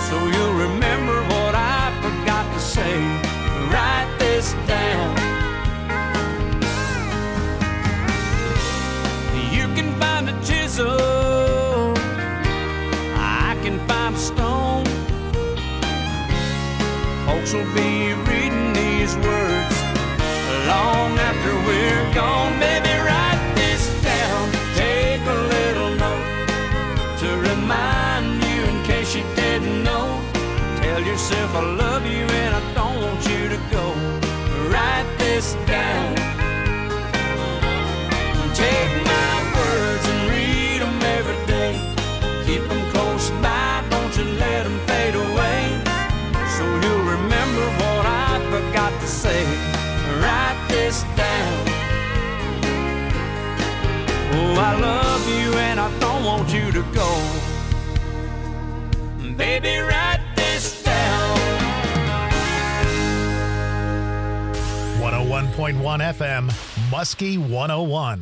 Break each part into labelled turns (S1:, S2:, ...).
S1: so you'll remember what I forgot to say. Write this down. You can find a chisel, I can find a stone. Folks will be reading these words long after we're gone. Baby, write this down. Take a little note to remind you in case you didn't know. Tell yourself I love you and I don't want you to go. Write this down. Take my words and read them every day. Keep them close by, don't you let them fade away. So you'll remember what I forgot to say. Write this down. Oh, I love you and I don't want you to go. Baby, write this down.
S2: 101.1 FM, Muskie 101.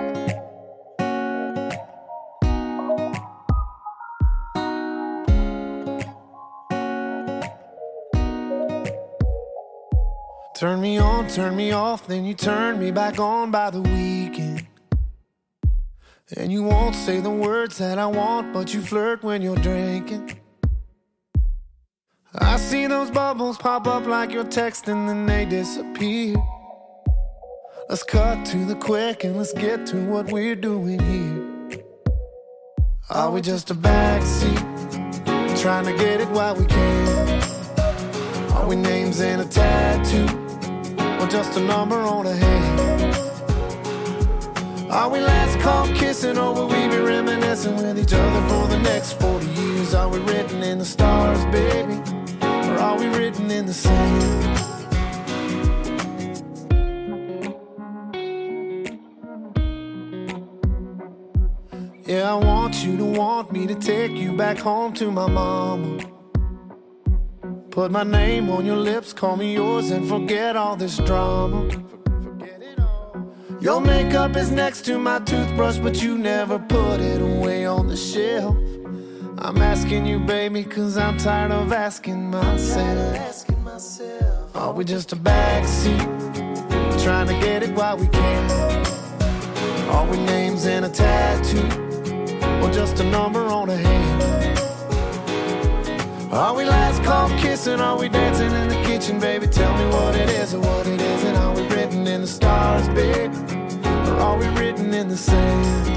S3: Turn me on, turn me off, then you turn me back on by the weekend. And you won't say the words that I want, but you flirt when you're drinking. I see those bubbles pop up like you're texting, then they disappear. Let's cut to the quick and let's get to what we're doing here. Are we just a backseat, trying to get it while we can? Are we names and a tattoo, or just a number on a hand? Are we last call kissing, or will we be reminiscing with each other for the next 40 years? Are we written in the stars, baby, or are we written in the sand? Yeah, I want you to want me to take you back home to my mama. Put my name on your lips, call me yours, and forget all this drama. Your makeup is next to my toothbrush, but you never put it away on the shelf. I'm asking you, baby, cause I'm tired of asking myself. Are we just a backseat, trying to get it while we can? Are we names and a tattoo, or just a number on a hand? Are we last call kissing? Are we dancing in the kitchen, baby? Tell me what it is or what it isn't. Are we written in the stars, baby, or are we written in the sand?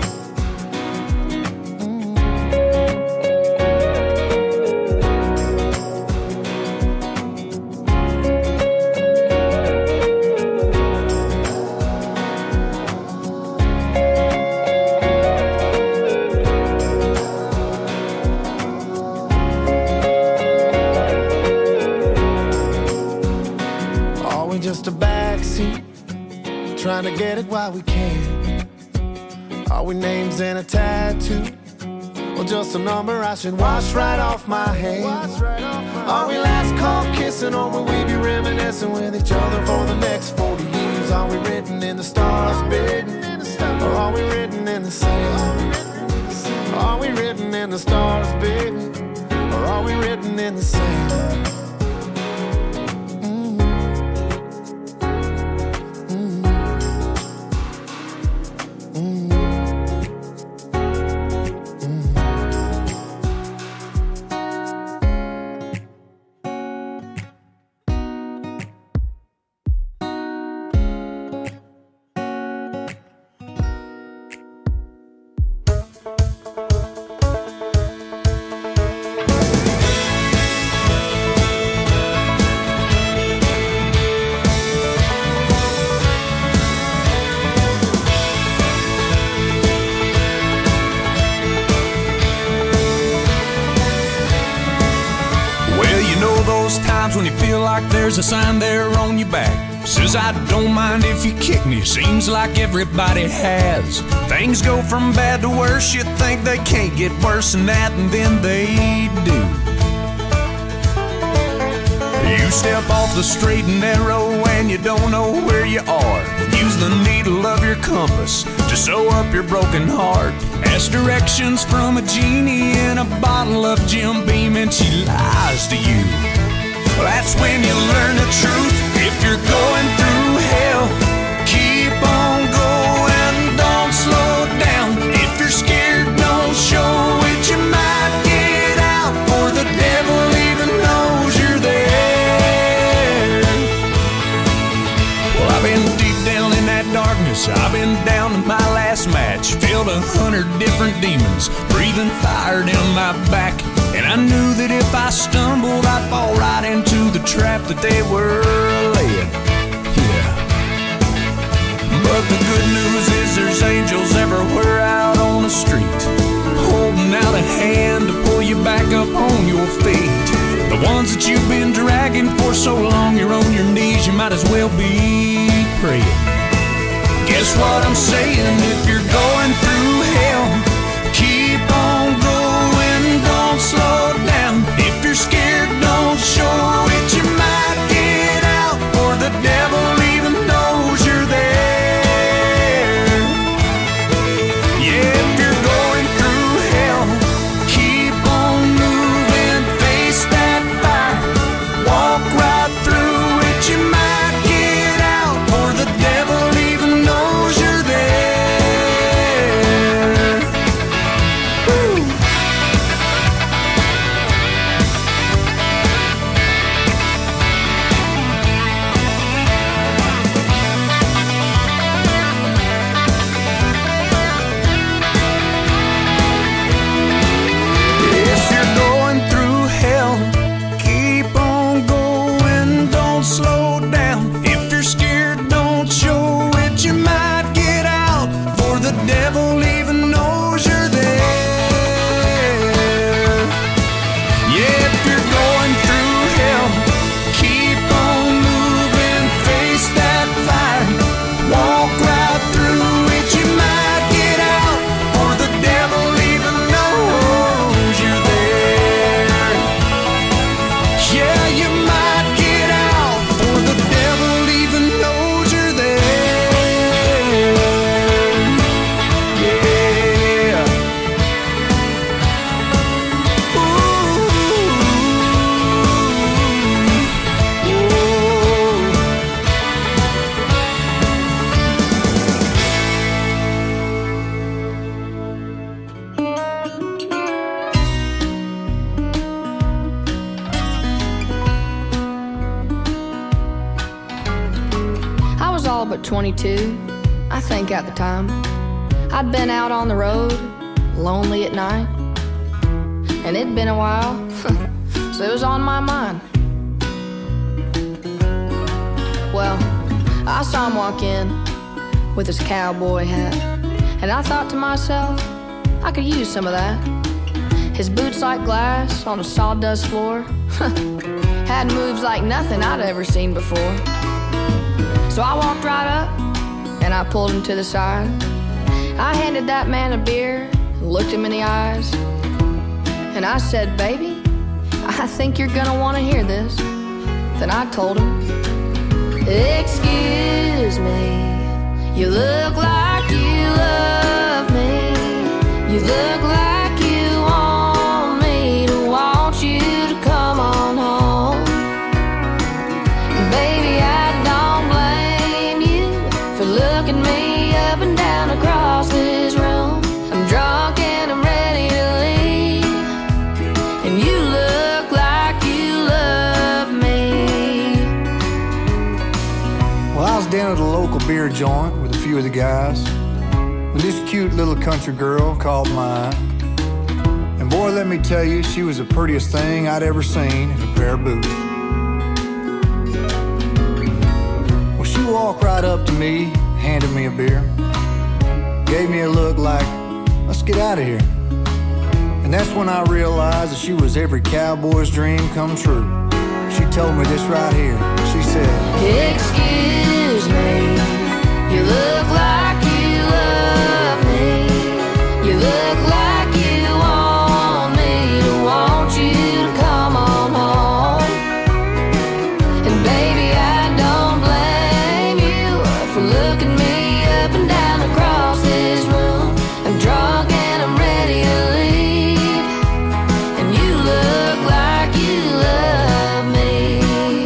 S3: Just a backseat, trying to get it while we can. Are we names and a tattoo, or just a number I should wash right off my hands? Are we last call kissing, or will we be reminiscing with each other for the next 40 years? Are we written in the stars, baby, or are we written in the sand? Are we written in the stars, baby, or are we written in the sand?
S4: When you feel like there's a sign there on your back says I don't mind if you kick me. Seems like everybody has. Things go from bad to worse. You think they can't get worse than that, and then they do. You step off the straight and narrow and you don't know where you are. Use the needle of your compass to sew up your broken heart. Ask directions from a genie in a bottle of Jim Beam and she lies. that's when you learn the truth. If you're going through hell, keep on going, don't slow down. If you're scared, don't show it, you might get out, for the devil even knows you're there. Well, I've been deep down in that darkness, I've been down to my last match, filled 100 different demons, breathing fire down my back. And I knew that if I stumbled, I'd fall right into the trap that they were laying. Yeah. But the good news is there's angels everywhere out on the street, holding out a hand to pull you back up on your feet. The ones that you've been dragging for so long, you're on your knees, you might as well be praying. Guess what I'm saying? If you're going through hell, keep on going, don't slow down. If you're scared, don't show it, you might get out, for the devil even knows you're there. Yeah, if you're going through hell, keep on moving, face that fire, walk right through it, you might get out, for the devil even knows you're there. Woo. If you're going through hell, keep on going, don't slow down. If you're scared, don't show it, you might get out, for the devil even knows you're there. Yeah, if you're going through hell, keep on moving, face that fire, walk right through it, you might get out, for the devil even knows you're there. Yeah, you might get out, for the devil even knows you're there. Yeah.
S5: I was all but 22, I think at the time. I'd been out on the road, lonely at night, and it'd been a while, so it was on my mind. Well, I saw him walk in with his cowboy hat, and I thought to myself, I could use some of that. His boots like glass on a sawdust floor had moves like nothing I'd ever seen before. So I walked right up and I pulled him to the side. I handed that man a beer and looked him in the eyes, and I said, baby, I think you're gonna want to hear this. Then I told him, excuse me, you look like you love me. You look like you want me to want you to come on home. Baby, I don't blame you for looking me up and down across this room. I'm drunk and I'm ready to leave, and you look like you love me.
S6: Well, I was down at a local beer joint with a few of the guys, when this cute little country girl caught my eye. And boy, let me tell you, she was the prettiest thing I'd ever seen in a pair of boots. Well, she walked right up to me, handed me a beer, gave me a look like, let's get out of here. And that's when I realized that she was every cowboy's dream come true. She told me this right here. She said,
S5: excuse me, you look like you love me. You look like you want me to want you to come on home. And baby, I don't blame you for looking me up and down across this room. I'm drunk and I'm ready to leave, and you look like you love me.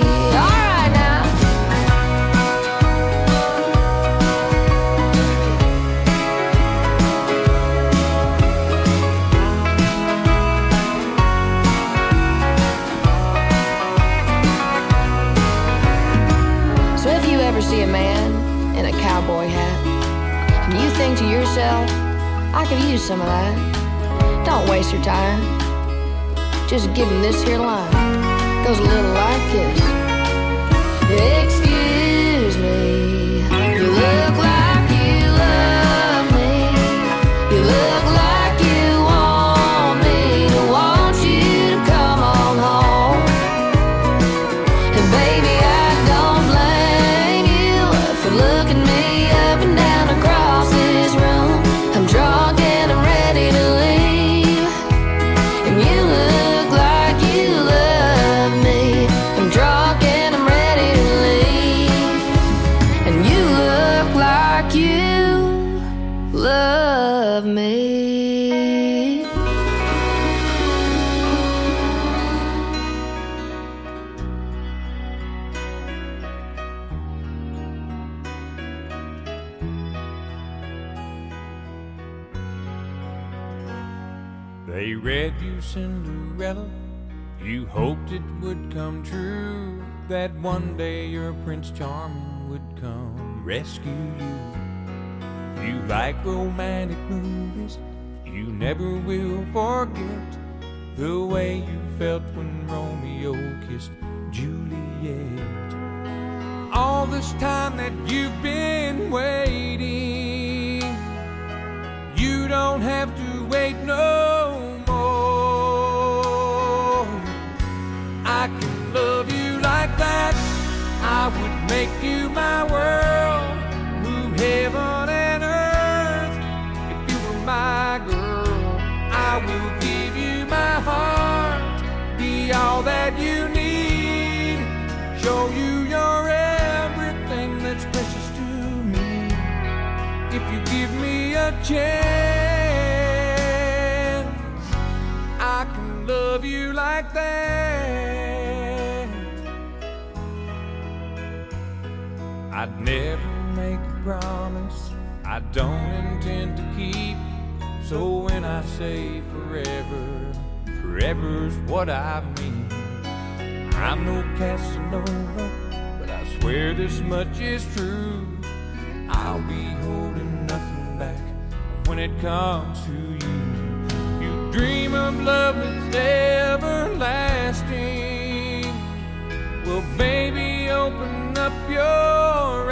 S5: to yourself, I could use some of that. Don't waste your time. Just give him this here line. Goes a little like this. Excuse me, you look like you love me. You look like you want me to want you to come on home. And baby, I don't blame you for looking me up and down across this room. I'm drunk and I'm ready to leave. And you look like you love me. I'm drunk and I'm ready to leave. And you look like you love me.
S1: They read you Cinderella, you hoped it would come true, that one day your Prince Charming would come rescue you. You like romantic movies, you never will forget the way you felt when Romeo kissed Juliet. All this time that you've been waiting, you don't have to wait no more. I can love you like that. I would make you my world, move heaven and earth. If you were my girl, I will give you my heart, be all that you need, show you you're everything that's precious to me. If you give me a chance, I can love you like that. I'd never make a promise I don't intend to keep. So when I say forever, forever's what I mean. I'm no Casanova, but I swear this much is true. I'll be holding nothing back when it comes to you. You dream of love that's everlasting. Well, baby, open up your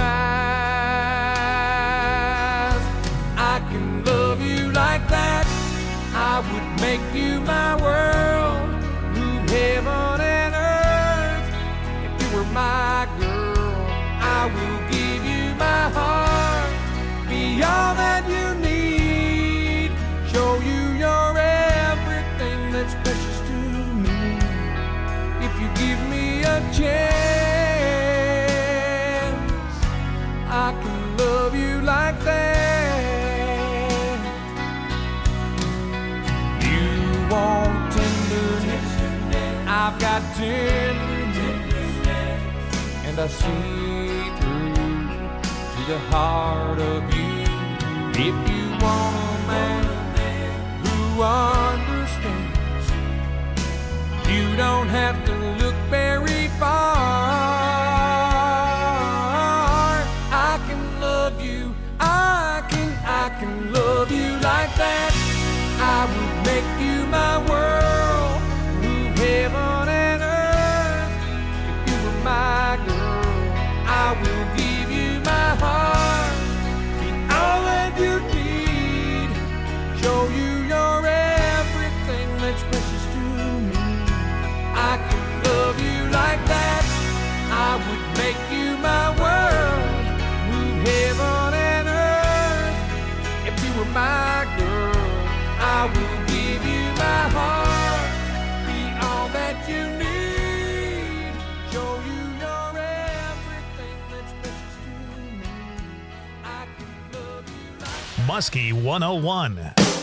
S1: eyes. I can love you like that. I would make you my world, move heaven and earth. If you were my girl, I will give you my heart, be all that you need, show you you're everything that's precious to me. If you give me a chance, I can love you like that. You want tenderness, I've got tenderness, and I see through to the heart of you. If you want a man who understands, you don't have to look very far. I can love you, I can love you like that. I would make you my world, move heaven and earth. If you were my girl, I will give you my heart, be all that you need, show you you're everything that's precious to me. I can love you like that. I would make you my world, move heaven and earth. If you were my girl, I will give you my heart, be all that you need, show you you're everything that's precious to me. I can love you like
S2: Muskie 101.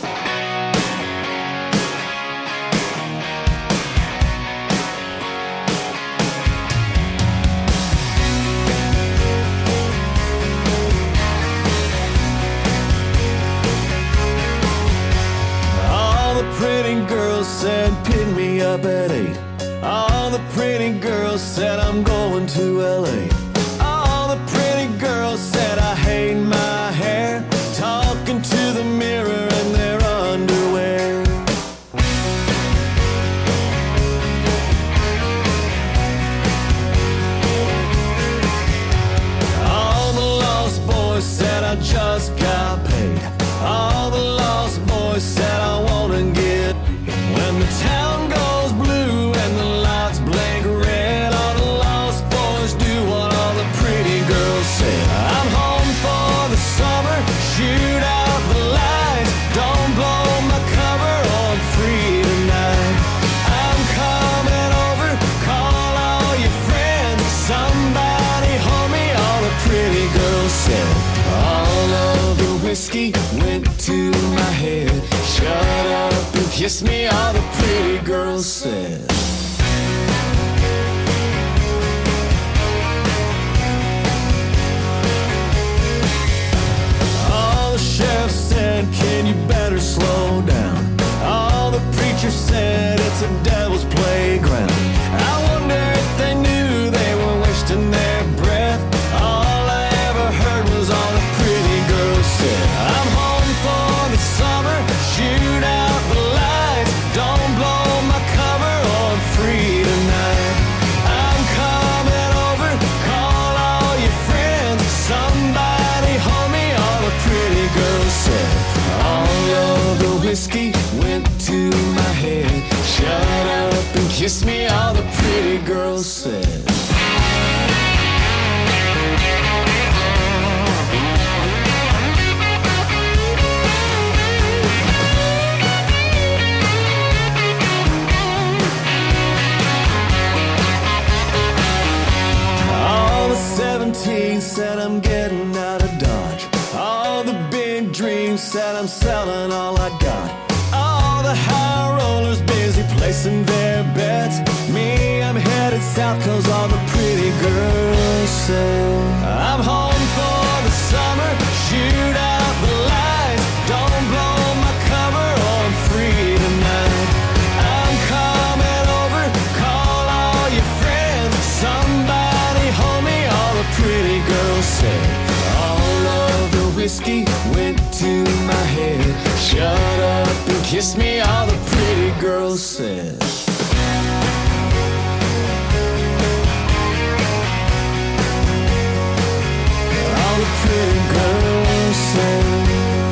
S7: All the pretty girls said pick me up at 8. All the pretty girls said I'm going to LA. All the pretty girls said I hate my hair. Talking kiss me, all the pretty girls said. All the sheriff said, can you better slow down? All the preachers said, it's a devil's playground. I wonder if they knew they were wasting their breath. All I ever heard was all the pretty girls said. I'm home for the summer, shoot out the lights, don't blow my cover, or I'm free tonight. I'm coming over, call all your friends, somebody hold me, all the pretty girls said. All of the whiskey went to my head. Shut up and kiss me, all the pretty girls said. All the 17 said I'm getting out of Dodge. All the big dreams said I'm selling all I got. All the high rollers busy placing their bets. Me, I'm headed south cause all the pretty girls say. I'm home for the summer, shoot out the lights, don't blow my cover, or I'm free tonight. I'm coming over, call all your friends, somebody hold me, all the pretty girls say. All of the whiskey went to my head. Shut up and kiss me, all the pretty girls said. All the pretty girls said.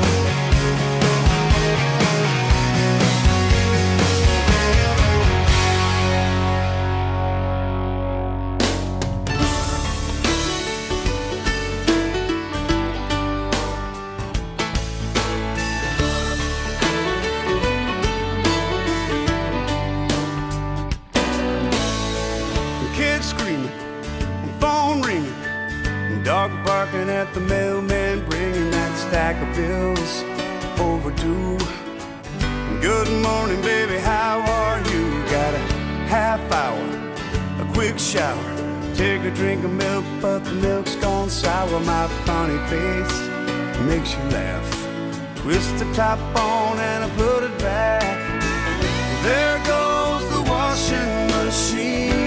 S8: Dog barking at the mailman, bringing that stack of bills overdue. Good morning, baby, how are you? Got a half hour, a quick shower, take a drink of milk, but the milk's gone sour. My funny face makes you laugh. Twist the top on and I put it back. There goes the washing machine.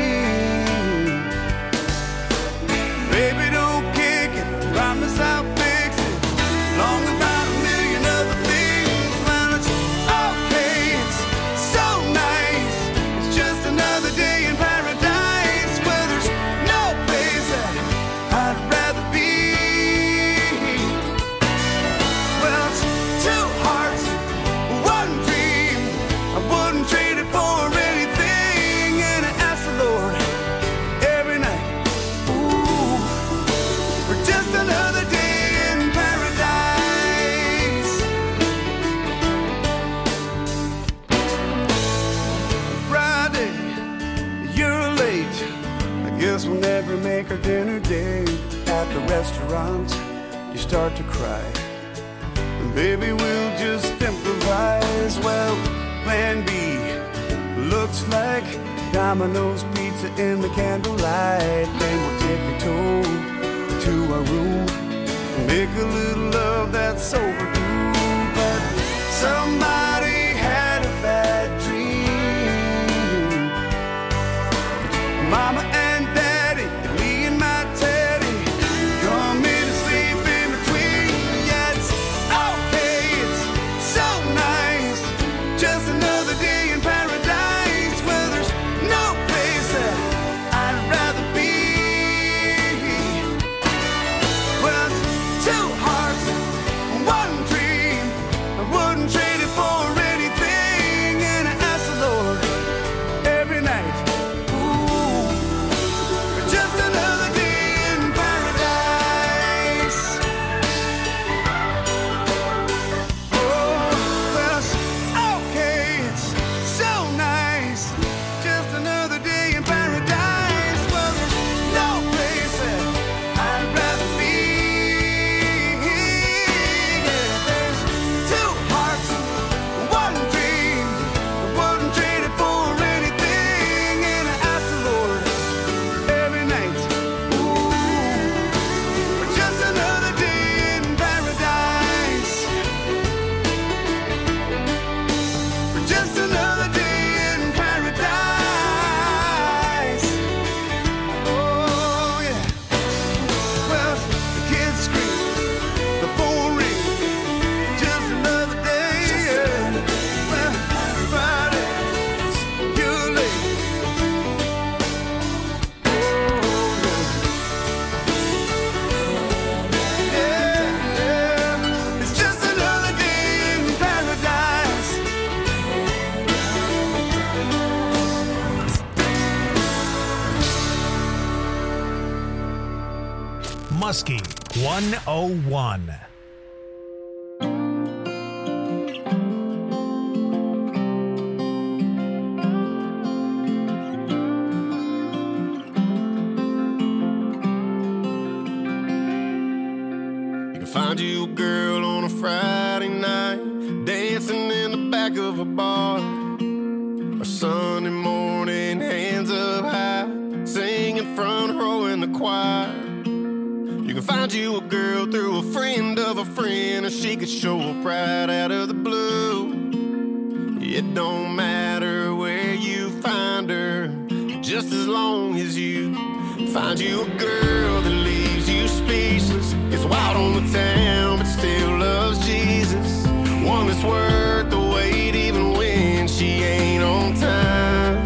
S8: Baby, don't kick it, promise I'll fix it. Long about a million other things, man, it's okay, it's so nice. It's just another day in paradise, where there's no place that I'd rather be. Well, it's two hearts, one dream, I wouldn't trade it for anything. And I ask the Lord every night, just another day in paradise. Friday, you're late. I guess we'll never make our dinner date. At the restaurant, you start to cry. And baby, we'll just improvise. Well, plan B looks like Domino's pizza in the candlelight. Then we'll take a tour to our room, make a little love that's overdue. But somebody had a bad dream. Mama and Daddy, and me and my Teddy, come in and sleep in between. Yeah, it's okay, it's so nice. Just another day in paradise, where there's no place that I'd rather be. Well, two hearts, one dream, I wouldn't trade it for anything. And I ask the Lord every night, ooh,
S2: Muskie 101.
S9: Find you a girl on a Friday night, dancing in the back of a bar, or Sunday morning, hands up high, singing front row in the choir. You can find you a girl through a friend of a friend, or she could show up right out of the blue. It don't matter where you find her, just as long as you find you a girl that leaves you speechless, gets wild on the town but still loves Jesus. One that's worth the wait even when she ain't on time.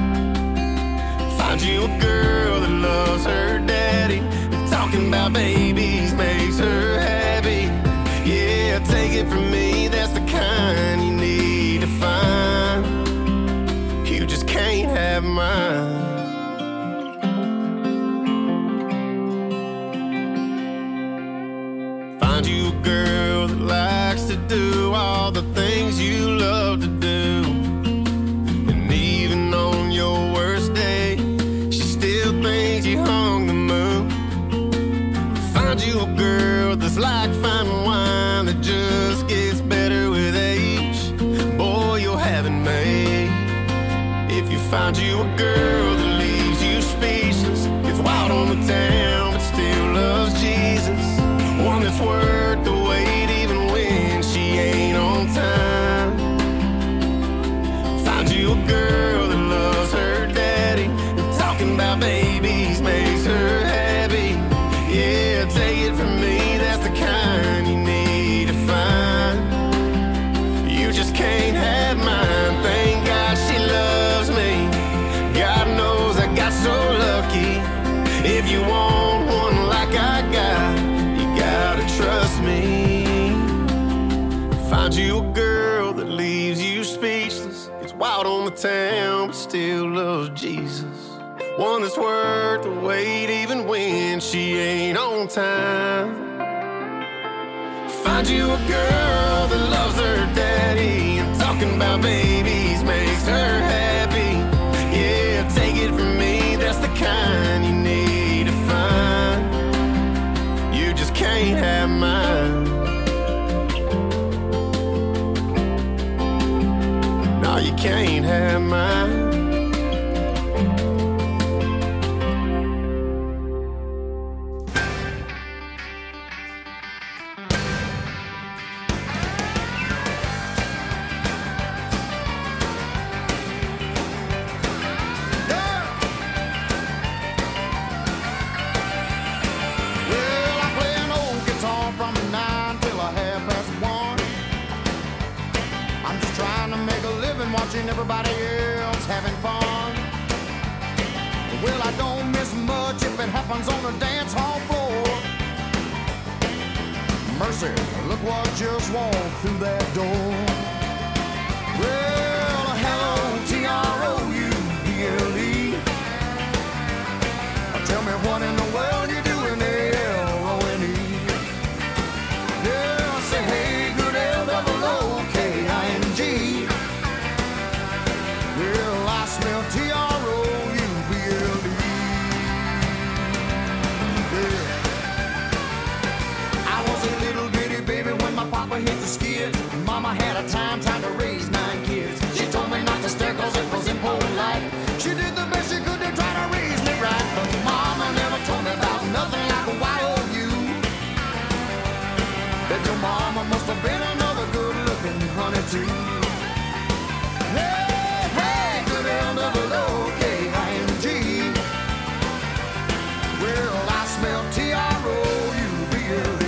S9: Find you a girl that loves her daddy, talking about babies makes her happy. Yeah, take it from me, that's the kind you need to find. You just can't have mine. Find you a girl that likes to do all the things you love to do, and even on your worst day, she still thinks you hung the moon. Find you a girl that's like fine wine that just gets better with age. Boy, you'll have it made. If you find you a girl that leaves you speechless, gets wild on the town but still loves Jesus. One that's worth the wait even when she ain't on time. Find you a girl that loves her daddy, and talking about babies makes her happy. Yeah, take it from me, that's the kind you need to find. You just can't have mine. Thank God she loves me. God knows I got so lucky. If you want one like I got, gotta trust me. Find you a girl that leaves you speechless, gets wild on the town but still loves Jesus. One that's worth the wait even when she ain't on time. Find you a girl that loves her daddy, and talking about babies makes her happy. Yeah, take it from me, that's the kind you need to find. You just can't have mine. No, you can't have mine.
S6: Watching everybody else having fun. Well, I don't miss much if it happens on the dance hall floor. Mercy, look what just walked through that door. Well, hello, T-R-O-U-B-L-E. Tell me what in the world you doing, L-O-N-E. Yeah, I say, hey, good L-O-O-K-I-N-G. Well, I smell T-R-O-U-B-L-E. Yeah. I was a little bitty baby when my papa hit the skids. Mama had a time trying to raise 9 kids. She told me not to stare cause it was impolite. She did the best she could to try to raise me right, but Mama never told me about nothing like a Y-O-U. That your mama must have been another good-looking honey too. L-O-O-K-I-N-G. Well, I smell T-R-O-U-B-L-E.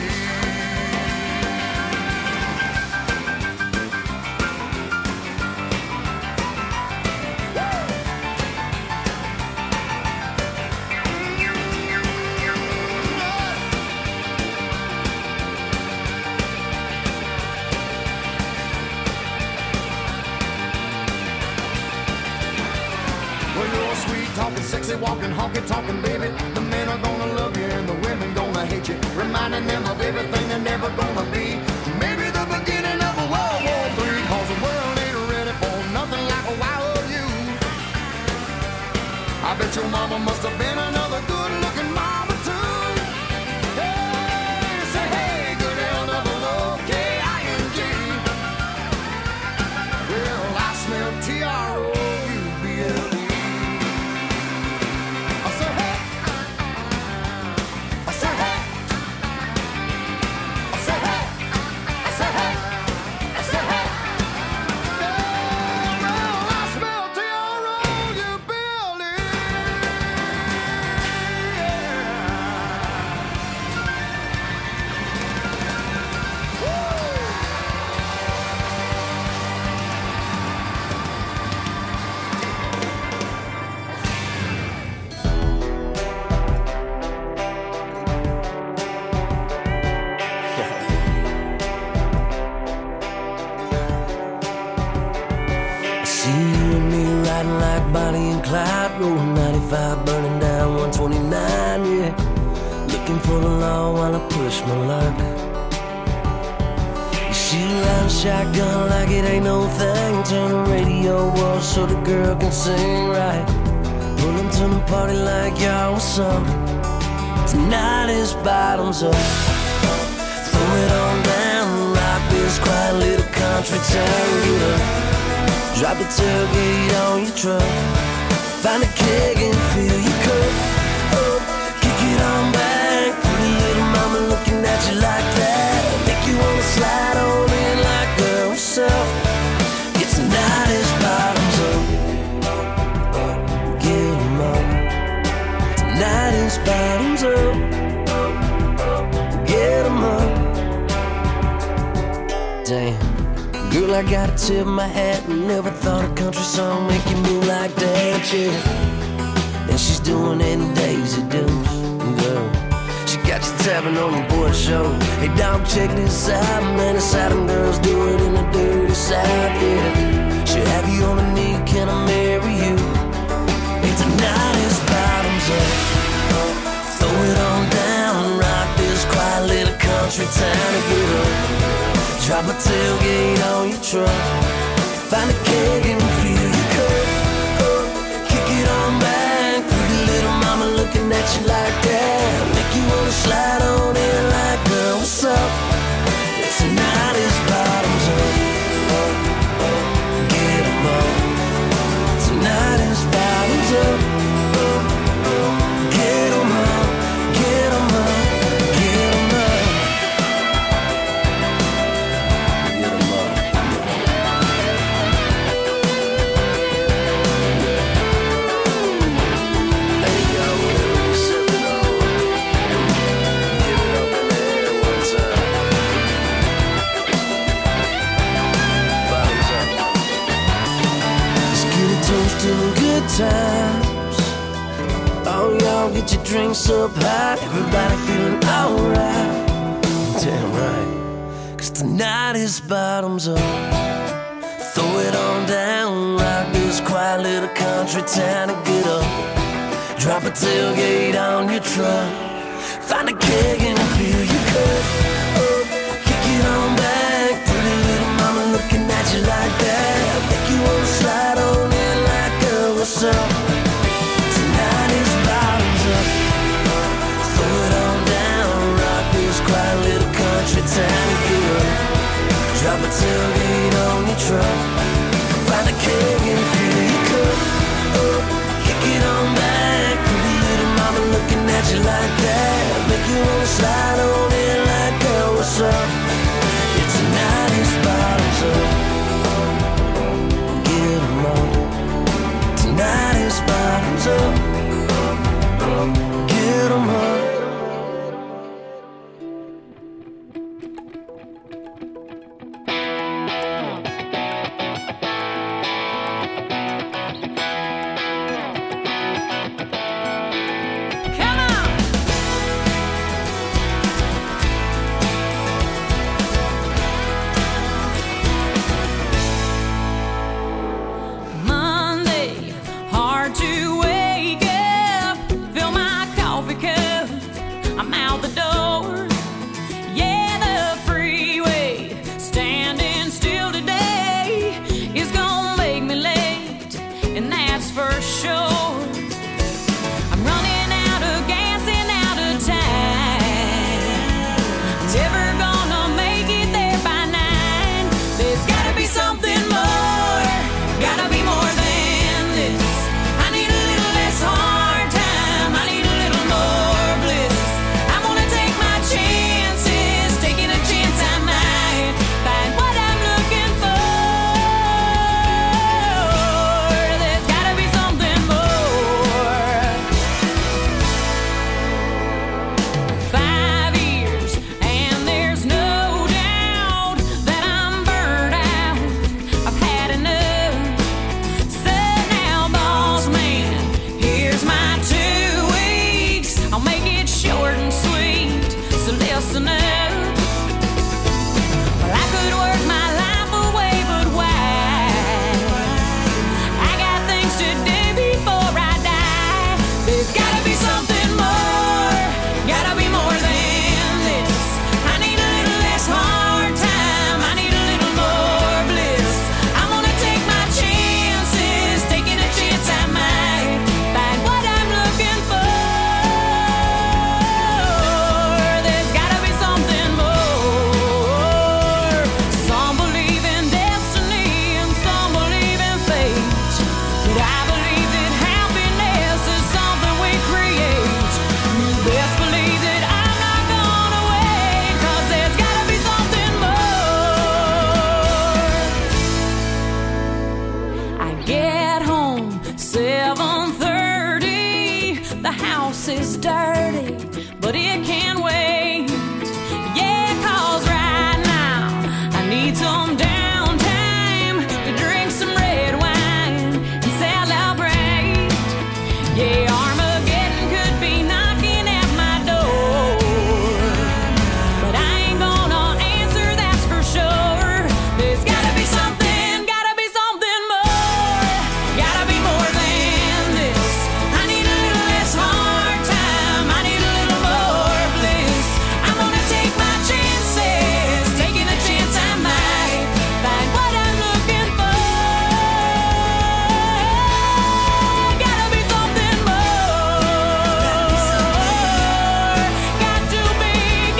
S6: Talking sexy, walking, honky, talking, baby. The men are gonna love you and the women gonna reminding them of everything they're never gonna be. Maybe the beginning of a World War III, 'cause the world ain't ready for nothing like a wild you. I bet your mama must have been another good-looking mama too. Hey, say hey, good L-double-O-K-I-N-G. Well, I smell T-R-O-U-B-L-E. I say hey, I say hey, I say hey, I say hey, I say hey. Well, I smell T-R-O-U-B-L-E.
S10: See you and me riding like Bonnie and Clyde, rolling 95, burning down 129, yeah. Looking for the law while I push my luck. You shoot around shotgun like it ain't no thing. Turn the radio off so the girl can sing right. Pull them to the party like y'all, what's up? Tonight is bottoms up. Throw it on down, rock this quiet little country town. Get up. Drop the tailgate on your truck. Find a keg and fill your cup up. Kick it on back. Pretty little mama looking at you like that. Make you wanna slide on in like, girl, what's up? It's tonight is bottoms up. Get 'em up. Tonight is bottoms up. Get 'em up. Damn. Girl, I gotta tip my hat. Never thought a country song make you move like that, yeah. And she's doing it in Daisy Dukes, girl. She got you tapping on your boy show. Hey, dog, check this out, man. It's how them girls do it in the dirty South, yeah. She'll have you on a knee, can I marry you? Hey, tonight is bottoms up. Throw it on down, rock this quiet little country town to get up. Drop a tailgate on your truck. Find a keg and fill your cup up. Kick it on back. Pretty little mama looking at you like that. Make you wanna slide on in like, girl, what's up? Tonight is bottoms up. Get 'em up. Tonight is bottoms up. Get 'em up. Get 'em up. Get 'em up. Good times. Oh, y'all get your drinks up high. Everybody feeling alright. Damn right. 'Cause tonight is bottoms up. Throw it on down. Rock this quiet little country town and get up. Drop a tailgate on your truck. Find a keg and fill your cup up. Kick it on back. Pretty little mama looking at you like that. Make you wanna slide on in like, girl, what's up? Tonight is bottoms up. Throw it on down. Rock this quiet little country town and get up. Drop a tailgate on your truck. Find a keg and fill your cup up. Kick it on back. Pretty little mama looking at you like that. Make you wanna slide on in like, girl, what's up? It's tonight is bottoms up. Get 'em up. Tonight is
S11: The house is dirty, but it can wait. Yeah, 'cause right now I need some downtime to drink some red wine and celebrate. Yeah, Armageddon could be knocking at my door, but I ain't gonna answer, that's for sure. There's gotta be something more, gotta be more than this. I need a little less hard time, I need a little more bliss. I'm gonna take my chances, taking a chance I might find what I'm looking for. Gotta be something more, got to be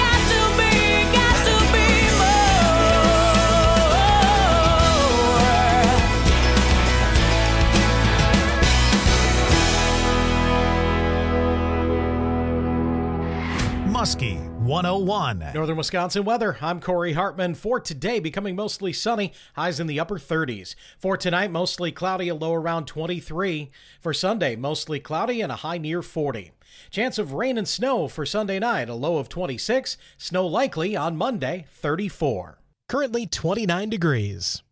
S2: Muskie 101.
S12: Northern Wisconsin weather. I'm Corey Hartman. For today, becoming mostly sunny, highs in the upper 30s. For tonight, mostly cloudy, a low around 23. For Sunday, mostly cloudy and a high near 40. Chance of rain and snow for Sunday night, a low of 26. Snow likely on Monday, 34.
S2: Currently 29 degrees.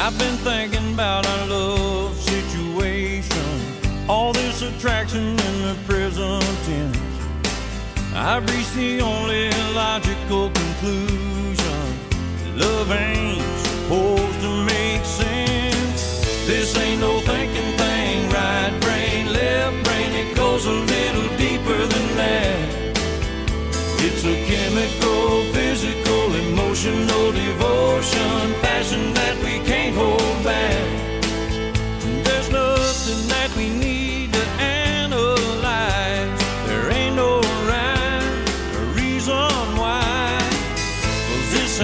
S1: I've been thinking about our love situation, all this attraction in the present tense. I've reached the only logical conclusion: love ain't supposed to make sense. This ain't no thinking thing, right brain, left brain, it goes a little deeper than that. It's a chemical, physical, emotional devotion, passion that we can't hold back. There's nothing that we need to analyze. There ain't no rhyme or reason why. 'Cause this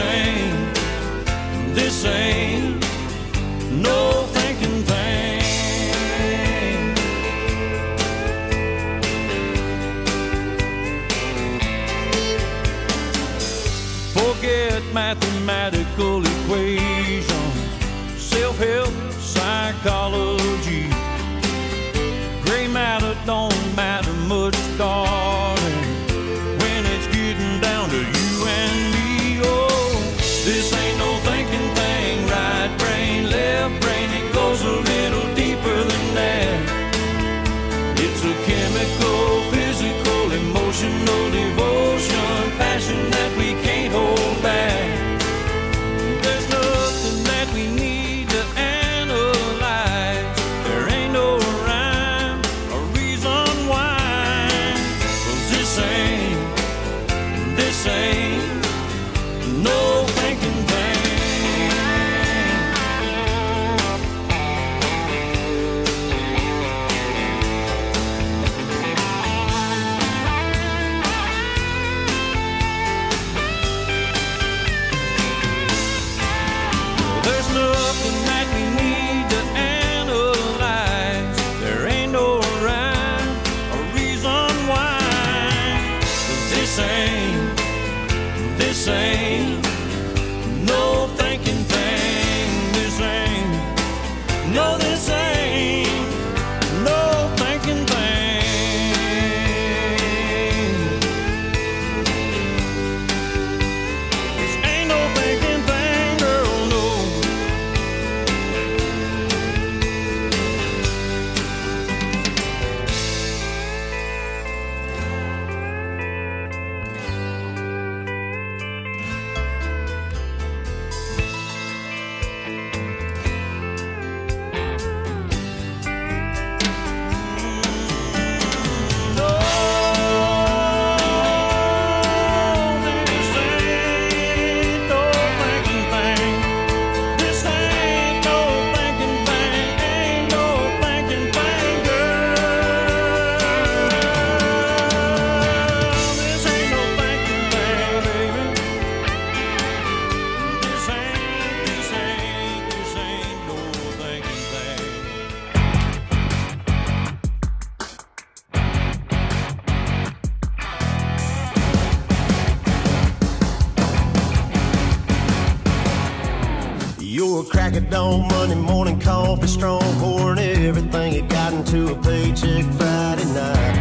S1: ain't no thinking thing. Forget mathematical equations, self-help, psychology. Gray matter don't matter much, darling, when it's getting down to you and me. Oh, this ain't no thinking thing, right brain, left brain, it goes a little deeper than that. It's a chemical, physical, emotional devotion, passion that we can't hold back. There's nothing that we need to analyze. There ain't no rhyme or reason why. 'Cause this ain't no thinking thing. There's nothing that we need to analyze. There ain't no rhyme or reason why. 'Cause this ain't no thinking thing. This ain't no thinking thing. This ain't no thinking thing, girl, no.
S10: You're a crack of dawn, Monday morning coffee, strong pouring everything you got into a paycheck Friday night.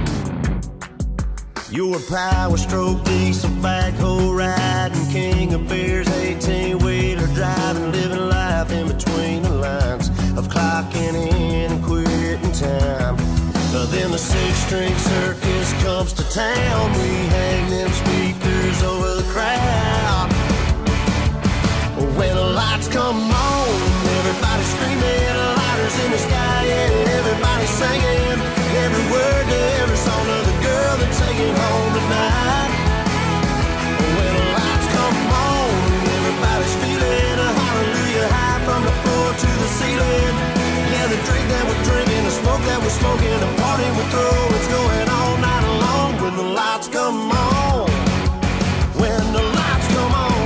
S10: You're a power stroke, diesel backhoe riding, king of beers, 18-wheeler driving, living life in between the lines of clocking in and quitting time. Then the six-string circus comes to town. We hang them speakers over the crowd. When the lights come on, everybody screaming, lighters in the sky, yeah, everybody singing every word to every song of the girl they're taking home tonight. When the lights come on, everybody's feeling a hallelujah high from the floor to the ceiling. Yeah, the drink that we're drinking, the smoke that we're smoking, the party we're throwing, it's going all night long. When the lights come on, when the lights come on.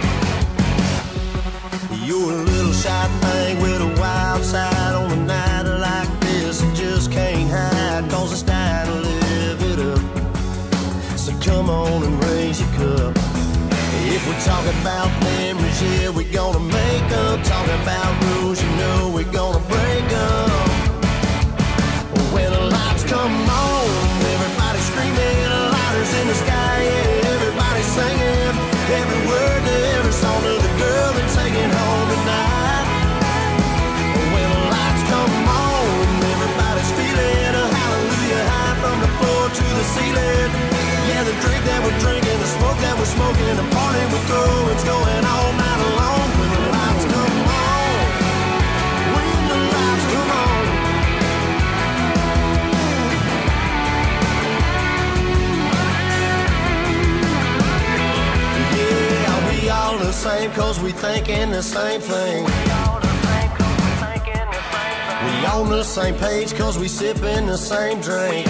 S10: You're a little shy thing with a wild side on a night like this. You just can't hide, 'cause it's time to live it up. So come on and raise your cup. If we're talking about memories, yeah, we're gonna make them. Talking about rules, you know we're gonna break them. When the lights come on, everybody's screaming, lighters in the sky, yeah, everybody's singing every word to every song of the girl they're taking home tonight. thinking the same thing. We on the same page cause we sippin' the same drink.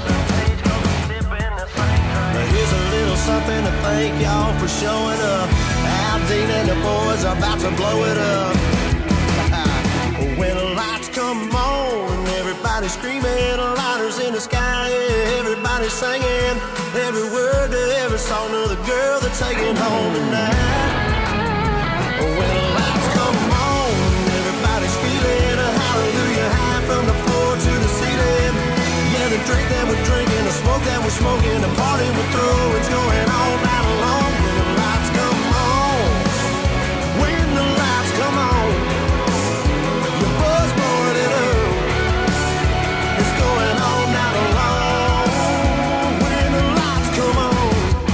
S10: Now here's a little something to thank y'all for showing up. Al Dean and the boys are about to blow it up. When the lights come on and everybody's screaming, lighters in the sky, yeah, everybody's singing every word to every song of the girl they're taking home tonight. When the lights come on and everybody's feeling a hallelujah high from the floor to the ceiling. Yeah, the drink that we're drinking, the smoke that we're smoking, the party we're through, it's going all night long. When the lights come on, when the lights come on, the buzz more than up, it's going all night long. When the lights come on.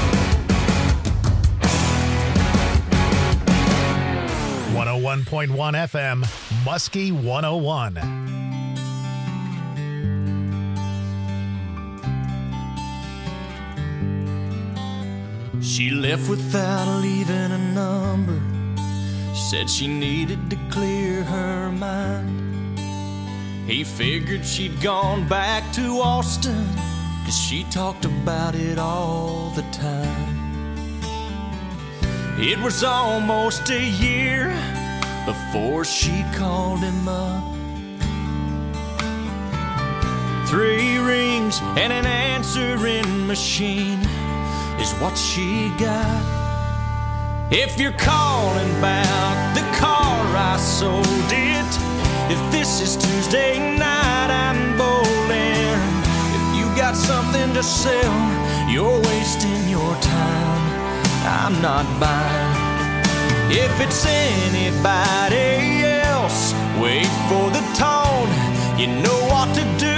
S2: 101.1 FM, Muskie 101.
S7: She left without leaving a number. She said she needed to clear her mind. He figured she'd gone back to Austin, 'cause she talked about it all the time. It was almost a year before she called him up. 3 rings and an answering machine is what she got. If you're calling about the car I sold it, if this is Tuesday night I'm bowling, if you got something to sell, you're wasting your time, I'm not buying. If it's anybody else, wait for the tone, you know what to do.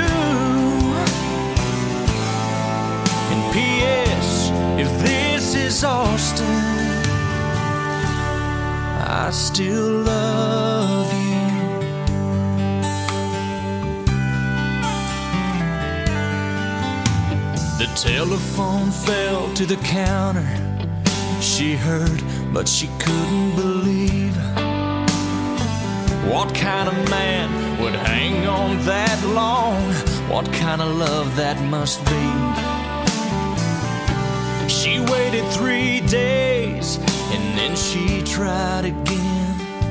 S7: And P.S. if this is Austin, I still love you. The telephone fell to the counter. She heard, but she couldn't believe. What kind of man would hang on that long? What kind of love that must be? She waited 3 days and then she tried again.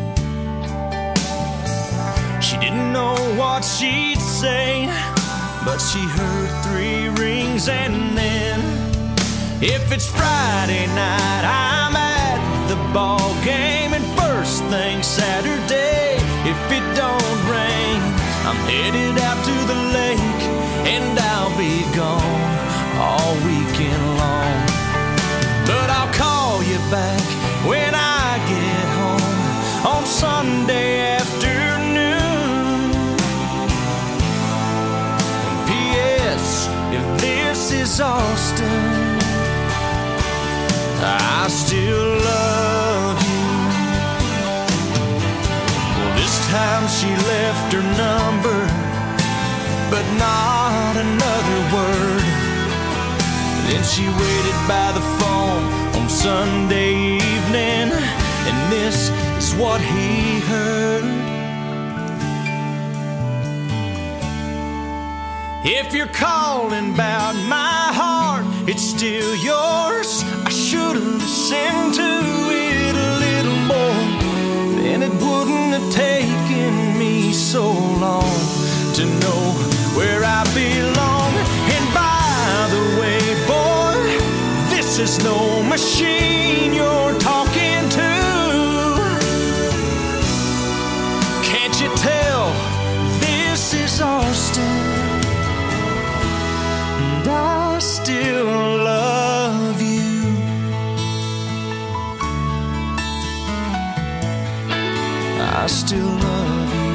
S7: She didn't know what she'd say, but she heard 3 rings and then, if it's Friday night, I'm at the ball game, and first thing Saturday, if it don't rain, I'm headed out to the lake, and I'll be gone all weekend long. But I'll call you back when I get home on Sunday afternoon. And P.S. if this is Austin, I still love you. Well, this time she left her number, but not another word. Then she waited by the phone on Sunday evening, and this is what he heard. If you're calling about my heart, it's still yours. I should've listened to it a little more, then it wouldn't have taken me so long to know where I belong. And by the way, boy, this is no machine you're talking to. Can't you tell this is Austin? And I still love you. I still love you.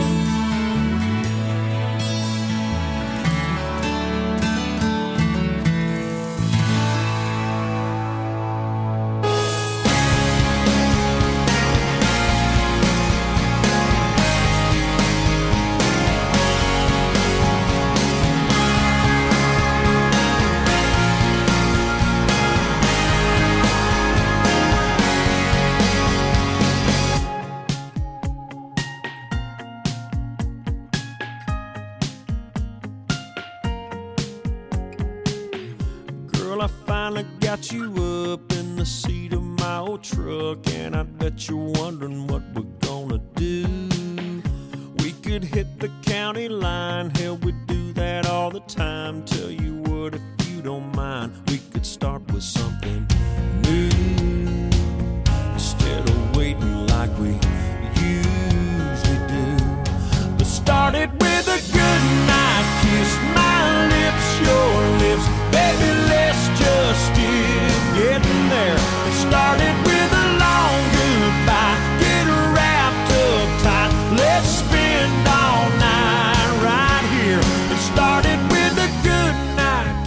S4: got you up in the seat of my old truck, and I bet you're wondering what we're gonna do. We could hit the county line, hell, we do that all the time. Tell you what, if you don't mind, we could start with something new instead of waiting like we usually do. Let's start it with a good night kiss, my lips, your lips, baby, let's just get getting there. Let's start it with a long goodbye, get wrapped up tight, let's spend all night right here. Let's start it with a good night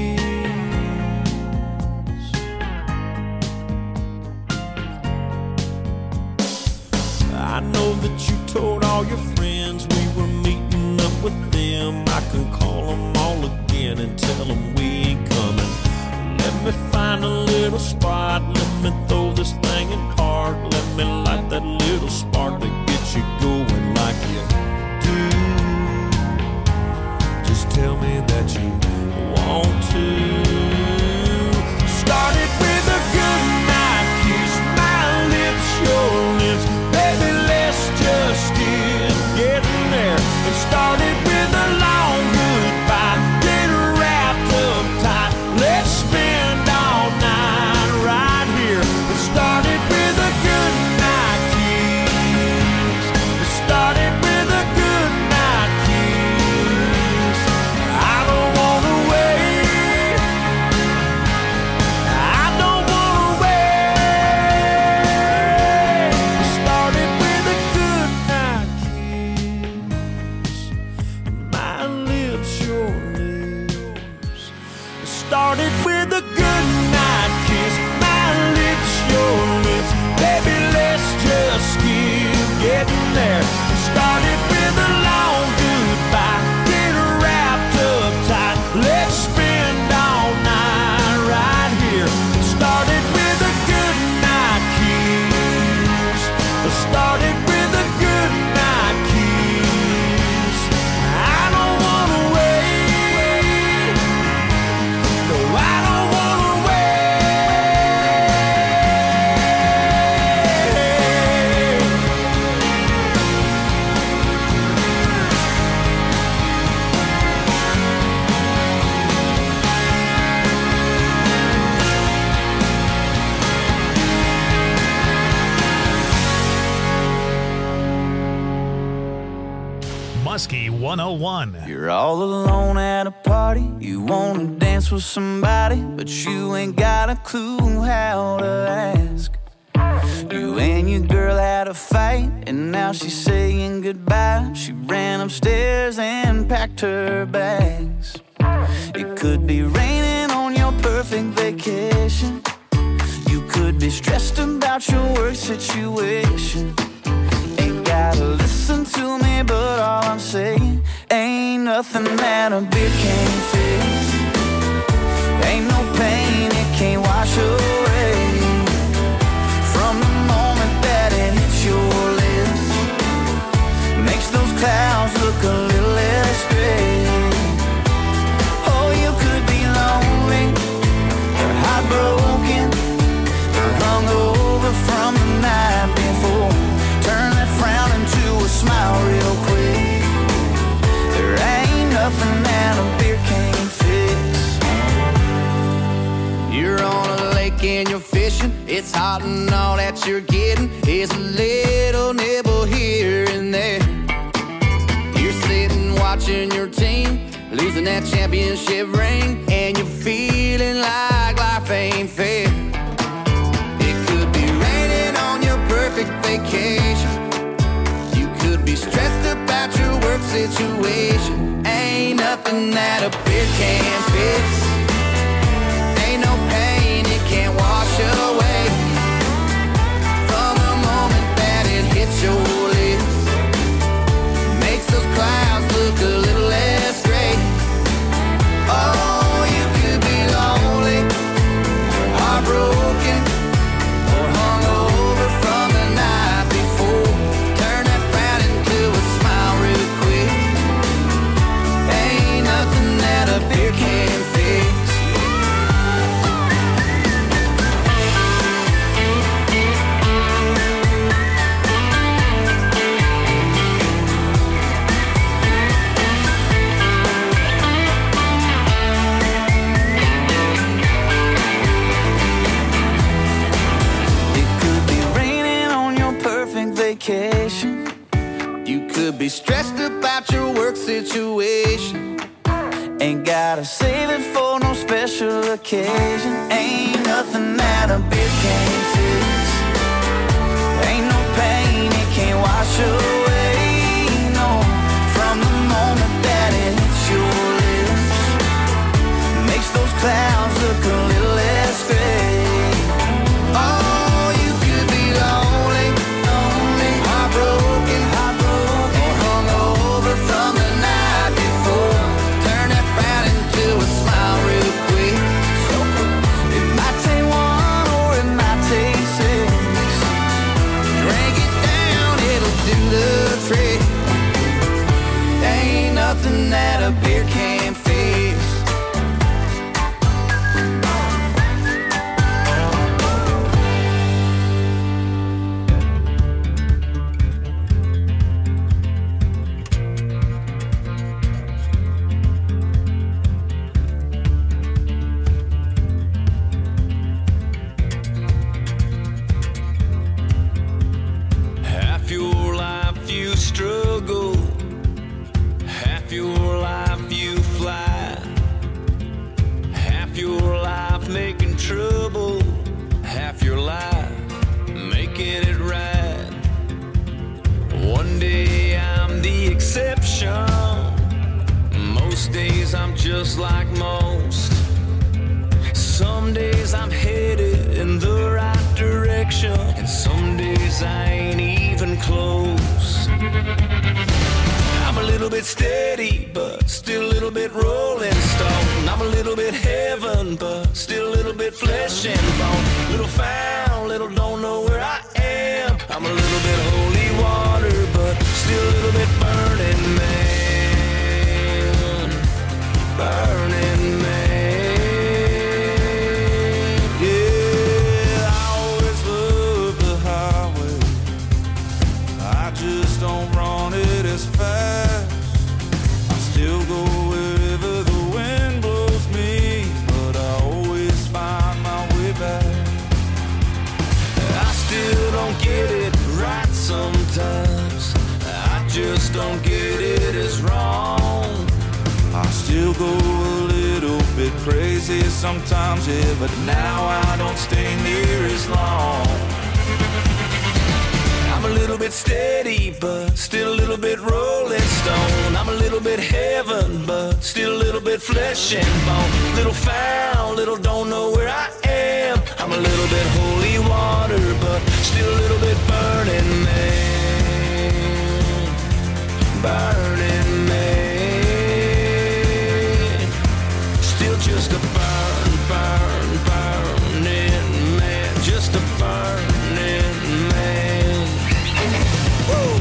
S4: kiss. I know that you told all your friends we were meeting up with them. I can call them all again and tell them we ain't coming. Let me find a little spot, let me throw this thing in park, let me light that little spark that gets you going like you do. Just tell me that you want to. Start it with a good night kiss, my lips, your lips, baby, let's just get getting there. And start it with a long goodbye, get wrapped up tight, let's spend all night right here. Let's start it with a good night kiss. Let's start it with a good night kiss. I don't wanna wait, I don't wanna wait. Let's start it with a good night kiss, my lips, your lips. Let's start it with a good night kiss, my lips, your lips, baby, let's just keep getting there. Start it with a long goodbye, get wrapped up tight, let's spend all night right here. Start it with a good night kiss. Start it with a good night kiss. I don't wanna wait, no, I don't wanna
S2: Muskie 101.
S13: You're all alone at a party, you wanna dance with somebody, but you ain't got a clue how to ask. You and your girl had a fight, and now she's saying goodbye. She ran upstairs and packed her bags. It could be raining on your perfect vacation. You could be stressed about your work situation. Ain't gotta listen to me, but all I'm saying, ain't nothing that a beer can't fix. Ain't no pain it can't wash away. From the moment that it hits your lips, makes those clouds look a little less gray. Oh, you could be lonely, or heartbroken, or hungover from the night before. Turn that frown into a smile real quick. There ain't nothing that a beer can't fix. You're on a lake and you're fishing. It's hot and all that you're getting is a little nibble here and there. You're sitting watching your team losing that championship ring, and you're feeling like life ain't fair. It could be raining on your perfect vacation. You could be stressed about your work situation. Ain't nothing that a beer can't fix. Ain't no pain it can't wash away. From the moment that it hits your lips, makes those clouds look a little less gray. Oh, you could be lonely, or heartbroken, or hungover from the night before. Turn that frown into a smile real quick. Ain't nothing that a beer can't fix. vacation. You could be stressed about your work situation. Ain't gotta save it for no special occasion. Ain't nothing that a beer can't fix. Ain't no pain it can't wash away. No, from the moment that it hits your lips, makes those clouds look a little less gray. Oh, you could be lonely, lonely, heartbroken, heartbroken, or hungover from the night before. Turn that frown into a smile real quick. It might take one or it might take six. Drink it down, it'll do the trick. Ain't nothing that a beer can't fix.
S4: Half your life you struggle, half your life you fly, half your life making trouble, half your life making it right. One day I'm the exception, most days I'm just like most. Some days I'm headed in the right direction, and some days I ain't even close. I'm a little bit steady, but still a little bit rolling stone. I'm a little bit heaven, but still a little bit flesh and bone. Little found, little don't know where I am. I'm a little bit holy water, but still a little bit burning man. Burning man.
S13: Yeah, I always love the highway. I just don't run it as fast. I still go wherever the wind blows me, but I always find my way back.
S4: I still don't get it right sometimes. I just don't get it as wrong.
S13: I still go a little bit crazy sometimes, yeah, but now I don't stay near as long.
S4: I'm a little bit steady, but still a little bit rolling stone. I'm a little bit heaven, but still a little bit flesh and bone. Little found, little don't know where I am. I'm a little bit holy water, but still a little bit burning man. Burning man. Still just a burning man. Just a burning man. Woo!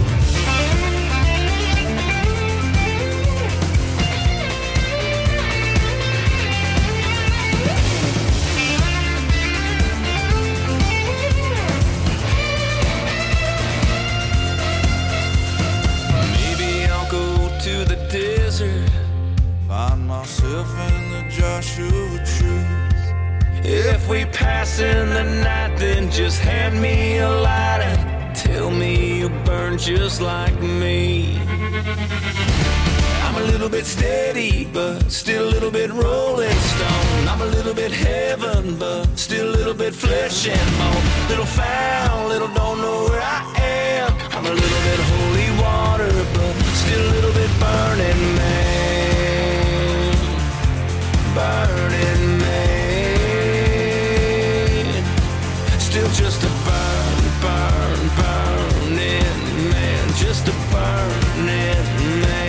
S4: Maybe I'll go to the desert,
S13: Find myself in the Joshua tree.
S4: if we pass in the night, then just hand me a light and tell me you burn just like me. I'm a little bit steady, but still a little bit rolling stone. I'm a little bit heaven, but still a little bit flesh and bone. Little found, little don't know where I am. I'm a little bit holy water, but still a little bit burning man. Burning man. Still just a burning man. Just a burning man.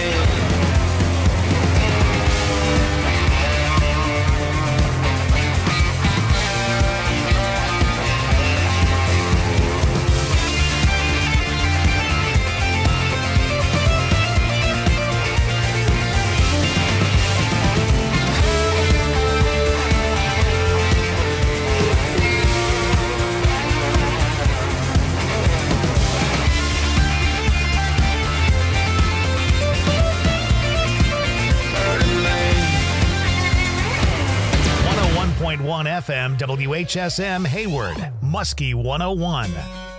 S2: FM, WHSM Hayward, Muskie 101.